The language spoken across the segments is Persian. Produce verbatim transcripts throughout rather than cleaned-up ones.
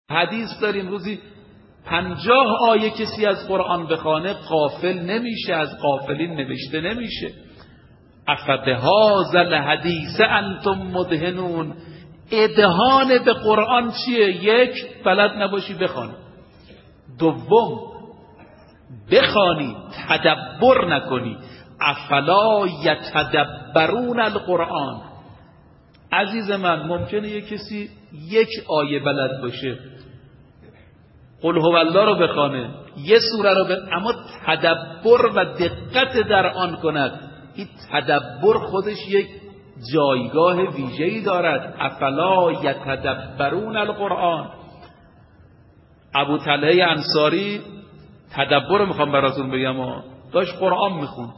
حدیث داریم روزی پنجاه آیه کسی از قرآن بخوانه غافل نمیشه، از غافلین نوشته نمیشه. افبهذا الحدیث انتم مدهنون. ادهان به قرآن چیه؟ یک، بلد نباشی بخوانی. دوم، بخوانی تدبر نکنی. افلا یتدبرون القرآن. عزیز من، ممکنه یک کسی یک آیه بلد باشه، قل هو الله رو بخوانه، یه سوره رو ب... اما تدبر و دقت در آن کند. این تدبر خودش یک جایگاه ویژه‌ای دارد. افلا یتدبرون القرآن. ابو طلحه انصاری، تدبر میخوام براتون بگم، داشت قرآن میخوند،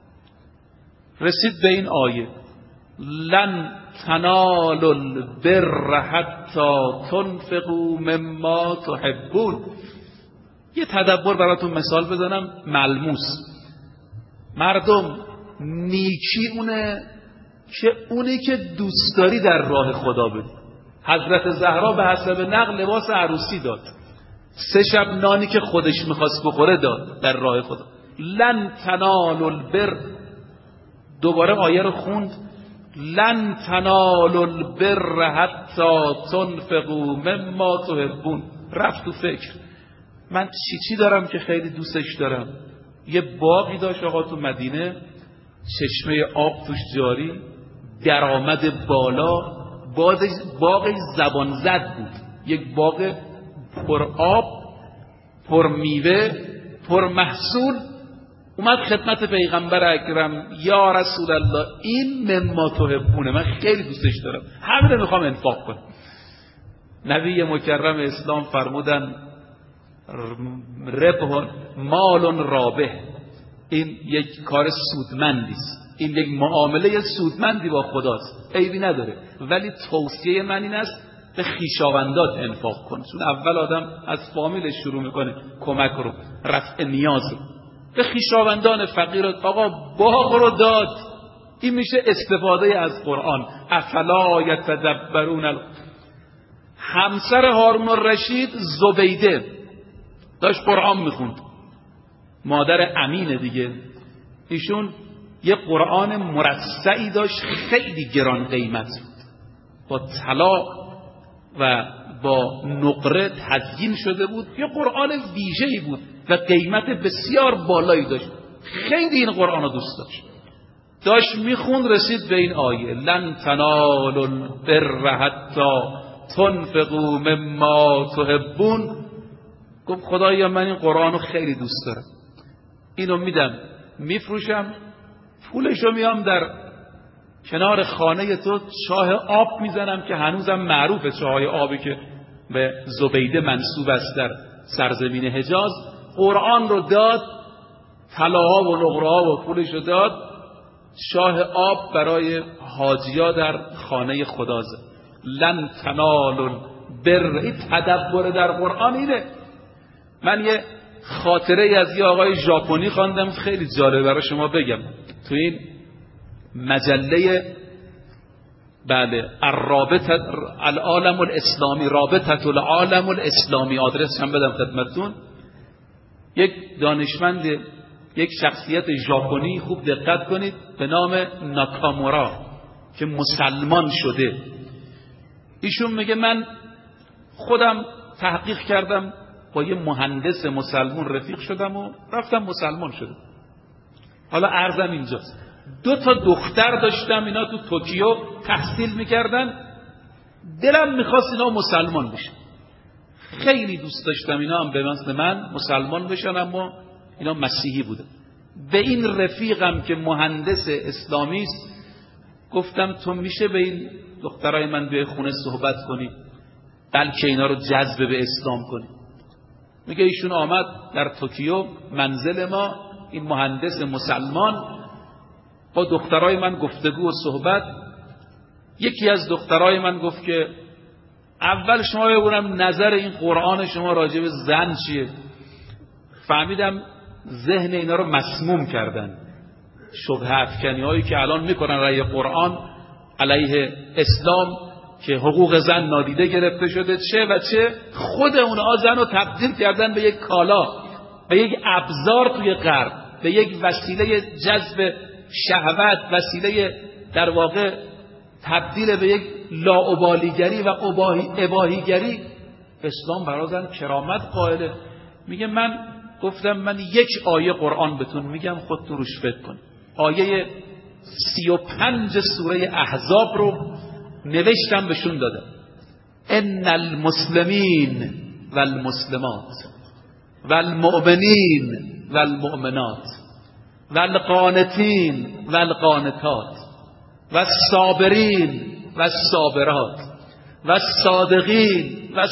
رسید به این آیه لن تنالوا البر حتی تنفقوا مما تحبون. یه تدبر براتون مثال بزنم ملموس. مردم نیکی اونه که اونی که دوست داری در راه خدا بدی. حضرت زهرا به حسب نقل لباس عروسی داد، سه شب نانی که خودش میخواست بخوره داد در راه خدا. لن تنالوا البر، دوباره آیه رو خوند، لن تنالوا البر حتی تنفقوا مما تحبون. رفت تو فکر، من چی چی دارم که خیلی دوستش دارم. یه باغی داشت آقا تو مدینه، چشمه آب توش جاری، درآمد بالا، باغ زبان زد بود، یک باغ پر آب، پر میوه، پر محصول. اومد خدمت پیغمبر اکرم، یا رسول الله این مما تحبونه، من خیلی دوستش دارم، همین رو میخوام انفاق کنم. نبی مکرم اسلام فرمودن ربح مال رابح، این یک کار سودمندی است، این یک معامله سودمندی با خداست، عیبی نداره، ولی توصیه من این است به خویشاوندات انفاق کن. چون اول آدم از فامیلش شروع میکنه کمک رو، رفع نیاز رو. به خویشاوندان فقیر، آقا باغ رو داد. این میشه استفاده از قرآن. افلا یتدبرون ال... همسر هارون الرشید زبیده داشت قرآن میخوند، مادر امینه دیگه، ایشون یه قرآن مرصعی داشت خیلی گران قیمت، با طلا و با نقره تزیین شده بود، یه قرآن ویژه‌ای بود و قیمت بسیار بالایی داشت. خیلی این قرآن رو دوست داشت، داشت میخوند، رسید به این آیه لن تنالوا البر حتی تنفقوا مما تحبون. گفت خدایا من این قرآن رو خیلی دوست دارم، اینو میدم میفروشم، پولشو میام در کنار خانه تو چاه آب میزنم که هنوزم معروفه چاه آبی که به زبیده منسوب است در سرزمین حجاز. قرآن رو داد، طلاها و نقره‌ها و پولشو داد، چاه آب برای حاجیا در خانه خدا زد. لن تنالوا البر. این تدبر در قرآن اینه. من یه خاطره از یه آقای ژاپنی خواندم خیلی جالب برای شما بگم. تو این مجله بله الرابطه العالم الاسلامی، رابطه العالم الاسلامی، آدرس هم بدم خدمتتون. یک دانشمند، یک شخصیت ژاپنی، خوب دقت کنید، به نام ناکامورا که مسلمان شده. ایشون میگه من خودم تحقیق کردم، با یه مهندس مسلمان رفیق شدم و رفتم مسلمان شدم. حالا عرضم اینجاست، دو تا دختر داشتم، اینا تو توکیو تحصیل میکردن، دلم میخواست اینا مسلمان بشن، خیلی دوست داشتم اینا هم به مثل من مسلمان بشن، اما اینا مسیحی بودن. به این رفیقم که مهندس اسلامی است گفتم تو میشه به این دخترای من بیای خونه صحبت کنی، بلکه اینا رو جذب به اسلام کنی. میگه ایشون آمد در توکیو منزل ما، این مهندس مسلمان با دخترای من گفتگو و صحبت. یکی از دخترای من گفت که اول شما ببینم نظر این قرآن شما راجع به زن چیه. فهمیدم ذهن اینا رو مسموم کردن، شبهه افکنی هایی که الان میکنن رای قرآن علیه اسلام که حقوق زن نادیده گرفته شده، چه و چه خود اونها زن رو تبدیل کردن به یک کالا، به یک ابزار توی غرب، به یک وسیله جذب شهوت، وسیله در واقع تبدیل به یک لاابالیگری و اباحیگری. اسلام برای زن کرامت قائله. میگه من گفتم من یک آیه قرآن بهتون میگم، خودتون روش فکر کن. آیه سی و پنج سوره احزاب رو نوشتم بهشون دادم. ان المسلمین والمسلمات والمؤمنین والمؤمنات والقانتین والقانتات والصابرین والصابرات والصادقین و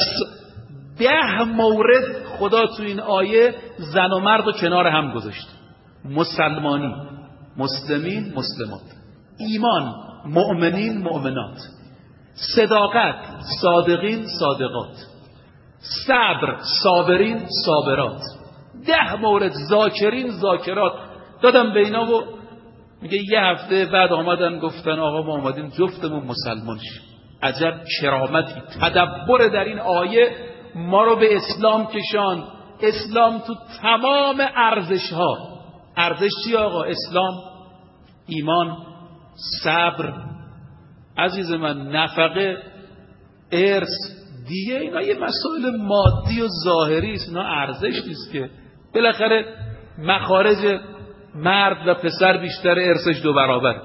ده مورد خدا تو این آیه زن و مرد رو کنار هم گذاشت. مسلمانی، مسلمین، مسلمات، ایمان، مؤمنین، مؤمنات، صداقت، صادقین، صادقات، صبر، صابرین، صابرات، ده مورد، ذاکرین، ذاکرات دادم به اینا. و میگه یه هفته بعد آمدن گفتن آقا ما آمدیم جفتمون مسلمان شیم. عجب کرامتی، تدبر در این آیه ما رو به اسلام کشان. اسلام تو تمام ارزش ها، ارزش چی آقا؟ اسلام، ایمان، صبر، عزیز من، نفقه، ارث، دیگه اینا یه مسائل مادی و ظاهری است، اینا ارزش نیست که. بالاخره مخارج مرد و پسر بیشتر، ارثش دو برابر.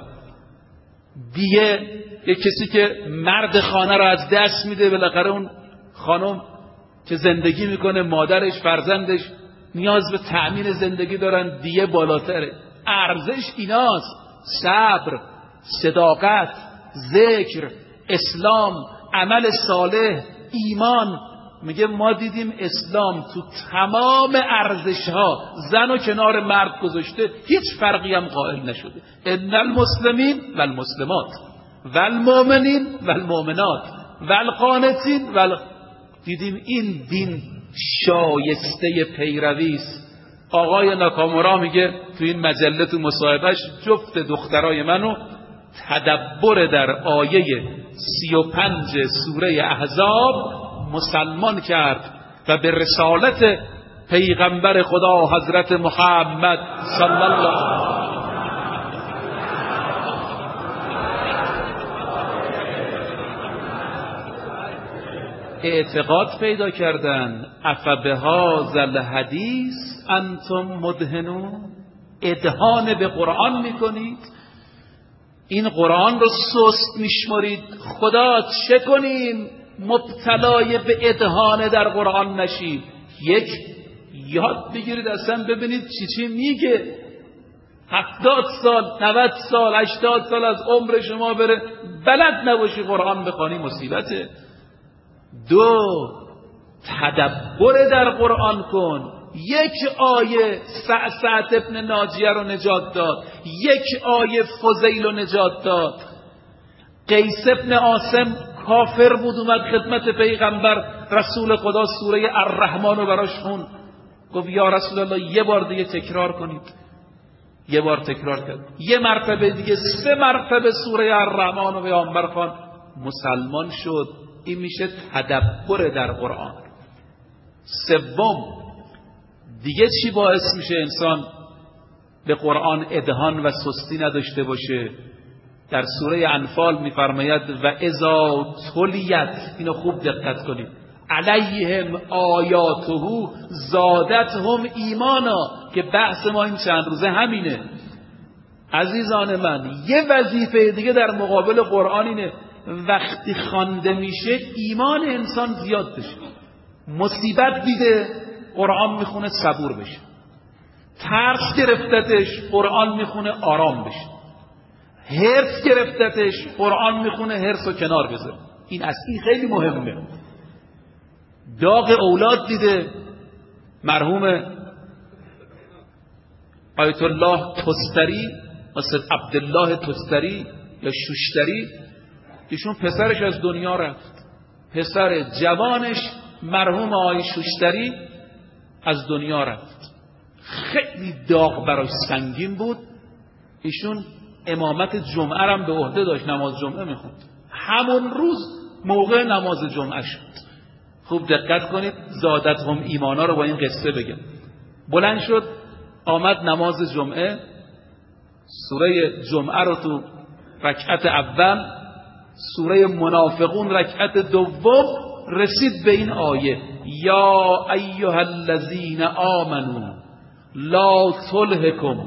دیگه یه کسی که مرد خانه رو از دست میده، بالاخره اون خانم که زندگی میکنه، مادرش، فرزندش نیاز به تأمین زندگی دارن، دیگه بالاتره. ارزش ایناست: صبر، صداقت، ذکر، اسلام، عمل صالح، ایمان. میگه ما دیدیم اسلام تو تمام ارزش ها زن و کنار مرد گذاشته، هیچ فرقی هم قائل نشده. ان المسلمین والمسلمات والمؤمنین والمؤمنات والقانتین وال... دیدیم این دین شایسته پیروی است. آقای ناکامورا میگه تو این مجله تو مصاحبهش جفت دخترای منو تدبر در آیه سی و پنج سوره احزاب مسلمان کرد و به رسالت پیغمبر خدا حضرت محمد صلی الله اعتقاد پیدا کردن. افبهذا الحدیث انتم مدهنون، ادهان به قرآن میکنید، این قرآن رو سست میشمارید. خدا چه کنیم مبتلای به ادهان در قرآن نشید؟ یک، یاد بگیرید اصلا ببینید چی چی میگه. هفتاد سال، نود سال، هشتاد سال از عمر شما بره بلد نباشی قرآن بخوانی، مصیبته. دو، تدبر در قرآن کن. یک آیه سعد ابن ناجیه رو نجات داد، یک آیه فضیل رو نجات داد. قیس ابن عاصم کافر بود، اومد خدمت پیغمبر رسول خدا سوره الرحمن رو براش خوند، گفت یا رسول الله یه بار دیگه تکرار کنید. یه بار تکرار کرد، یه مرتبه دیگه، سه مرتبه سوره الرحمن رو پیغمبر خواند، مسلمان شد. این میشه تدبر در قرآن. سوم، دیگه چی باعث میشه انسان به قرآن ادهان و سستی نداشته باشه؟ در سوره انفال میفرماید و اذا تلیت، اینو خوب دقت کنید، علیهم آیاته زادتهم ایمانا، که بحث ما این چند روزه همینه. عزیزان من، یه وظیفه دیگه در مقابل قرآن اینه، وقتی خوانده میشه ایمان انسان زیاد بشه. مصیبت دیده قرآن میخونه صبور بشه، ترس گرفتتش قرآن میخونه آرام بشه، حرص گرفتتش قرآن میخونه حرص رو کنار بذاره. این اصلی خیلی مهمه. داغ اولاد دیده، مرحوم آیت الله تستری، مثل عبدالله تستری یا شوشتری، ایشون پسرش از دنیا رفت. پسر جوانش مرحوم آقای شوشتری از دنیا رفت. خیلی داغ براش سنگین بود. ایشون امامت جمعه هم به عهده داشت، نماز جمعه میخوند. همون روز موقع نماز جمعه شد. خوب دقت کنید، زادتهم ایمانا رو با این قصه بگم. بلند شد آمد نماز جمعه، سوره جمعه رو تو رکعت اول، سوره منافقون رکعت دوم رسید به این آیه یا ایها الذین آمنوا لا تلهکم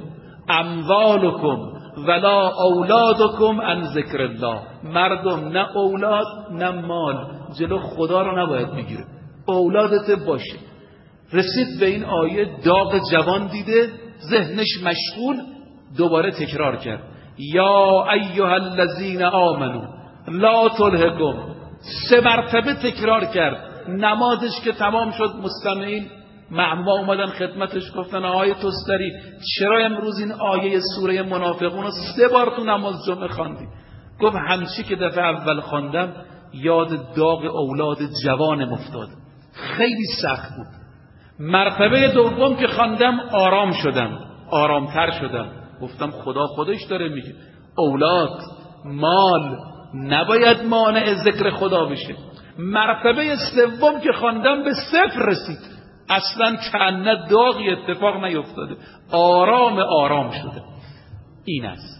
اموالکم ولا اولادکم عن ذکر الله. مردم نه اولاد نه مال جلو خدا رو نباید بگیره، اولادت باشه. رسید به این آیه، داغ جوان دیده، ذهنش مشغول، دوباره تکرار کرد یا ایها الذین آمنوا لا تلهکم. سه مرتبه تکرار کرد. نمازش که تمام شد مستمعین معما اومدن خدمتش گفتن آقای توستری چرا امروز این آیه سوره منافقون رو سه بار تو نماز جمعه خواندی؟ گفت همچی که دفعه اول خواندم یاد داغ اولاد جوانم افتاد، خیلی سخت بود. مرتبه دوم که خواندم آرام شدم، آرامتر شدم. گفتم خدا خودش داره میگه اولاد مال نباید مانع ذکر خدا بشه. مرتبه سوم که خواندم به صفر رسید، اصلا کأنه داغی اتفاق نیفتاده، آرام آرام شده. این است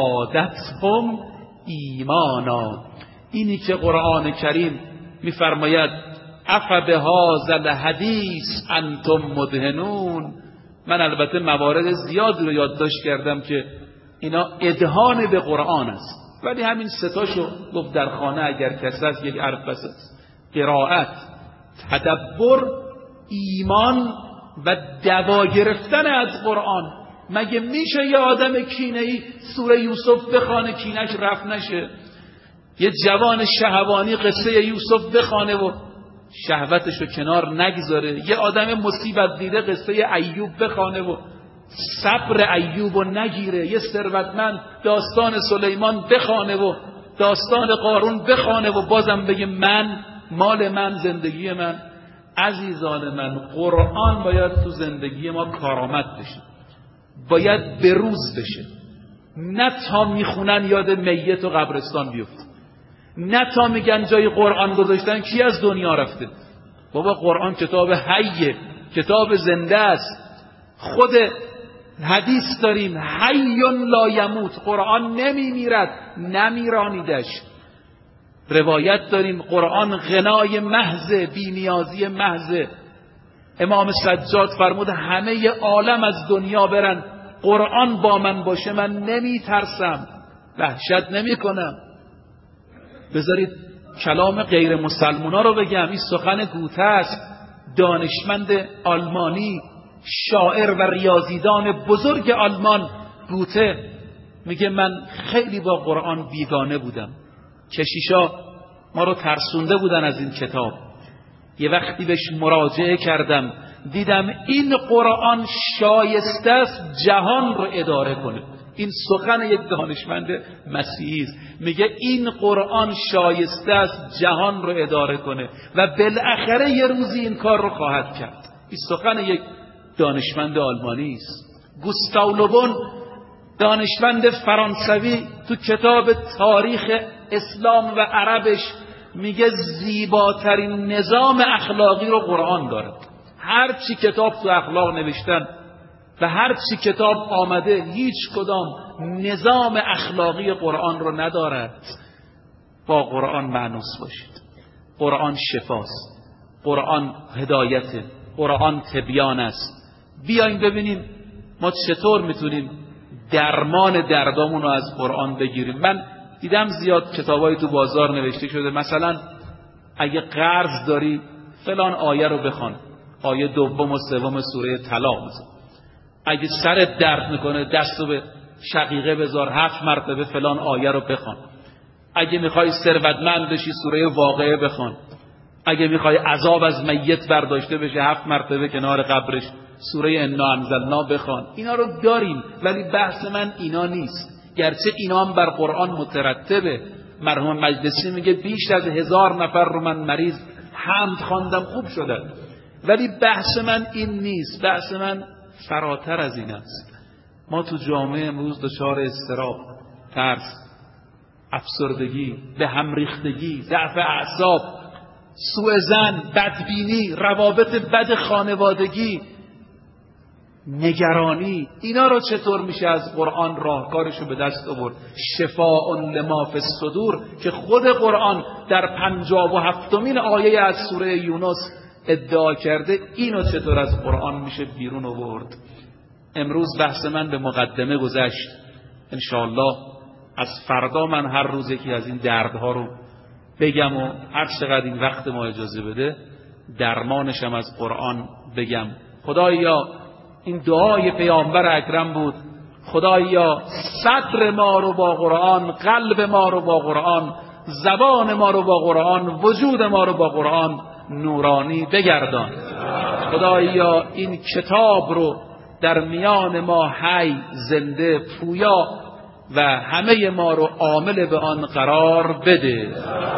زادتهم ایمانا. اینی که قرآن کریم میفرماید افبهذا الحدیث انتم مدهنون. من البته موارد زیادی رو یادداشت کردم که اینا ادهان به قرآن است، ولی همین ستاشو گفت در خانه اگر کسی هست یک حرف بس است: قرائت، تدبر، ایمان و دوا گرفتن از قرآن. مگه میشه یه آدم کینه‌ای سوره یوسف بخونه کینش رفت نشه؟ یه جوان شهوانی قصه یوسف بخونه و شهوتشو کنار نگذاره؟ یه آدم مصیبت دیده قصه ایوب بخونه و صبر ایوبو نگیره؟ یه ثروتمند داستان سلیمان بخونه و داستان قارون بخونه و بازم بگه من مال من زندگی من؟ عزیزان من، قرآن باید تو زندگی ما کارآمد بشه، باید بروز بشه، نه تا میخونن یاد میت و قبرستان بیفته، نه تا میگن جای قرآن گذاشتن کی از دنیا رفته. بابا قرآن کتاب حیه، کتاب زنده است. خود حدیث داریم حی لا یموت، قرآن نمیمیرد، نمیرانیدش. روایت داریم قرآن غنای محض، بی‌نیازی محض. امام سجاد فرمود همه عالم از دنیا برن، قرآن با من باشه من نمی ترسم، وحشت نمی کنم. بذارید کلام غیر مسلمونا رو بگم. این سخن گوته است، دانشمند آلمانی، شاعر و ریاضیدان بزرگ آلمان. گوته میگه من خیلی با قرآن بیگانه بودم، کشیشا ما رو ترسونده بودن از این کتاب. یه وقتی بهش مراجعه کردم دیدم این قرآن شایسته است جهان رو اداره کنه. این سخن یک دانشمند مسیحی است، میگه این قرآن شایسته است جهان رو اداره کنه و بالاخره یه روزی این کار رو خواهد کرد. این سخن یک دانشمند آلمانی است. گوستاو لوبون دانشمند فرانسوی تو کتاب تاریخ اسلام و عربش میگه زیباترین نظام اخلاقی رو قرآن داره. هر چی کتاب تو اخلاق نوشتن و هر چی کتاب آمده هیچ کدام نظام اخلاقی قرآن رو ندارد. با قرآن مانوس باشید. قرآن شفاست، قرآن هدایته، قرآن تبیان است. بیاین ببینیم ما چطور میتونیم درمان دردامون رو از قرآن بگیریم. من دیدم زیاد کتابای تو بازار نوشته شده مثلا اگه قرض داری فلان آیه رو بخوان، آیه دوم و سوم سوره طلاق بزن. اگه سرت درد میکنه دستو به شقیقه بذار، هفت مرتبه فلان آیه رو بخوان. اگه میخوای ثروتمند بشی سوره واقعه بخوان. اگه میخوای عذاب از میت برداشته بشه هفت مرتبه کنار قبرش سوره انا انزلنا بخوان. اینا رو داریم ولی بحث من اینا نیست، گرچه اینا هم بر قرآن مترتبه. مرحوم مجلسی میگه بیش از هزار نفر رو من مریض حمد خواندم خوب شدن، ولی بحث من این نیست. بحث من فراتر از این است. ما تو جامعه امروز دچار اضطراب، ترس، افسردگی، به هم ریختگی، ضعف اعصاب، سوء ظن، بدبینی، روابط بد خانوادگی، نگرانی، اینا رو چطور میشه از قرآن راهکارشو به دست آورد؟ شفاء لما فی الصدور که خود قرآن در پنجاه و هفتمین آیه از سوره یونس ادعا کرده، اینو چطور از قرآن میشه بیرون آورد؟ امروز بحث من به مقدمه گذشت. انشاءالله از فردا من هر روز یکی از این دردها رو بگم و هر چقدر این وقت ما اجازه بده درمانشم از قرآن بگم. خدایا این دعای پیامبر اکرم بود، خدایا صدر ما رو با قرآن، قلب ما رو با قرآن، زبان ما رو با قرآن، وجود ما رو با قرآن نورانی بگردان. خدایا این کتاب رو در میان ما حی، زنده، پویا و همه ما رو عامل به آن قرار بده.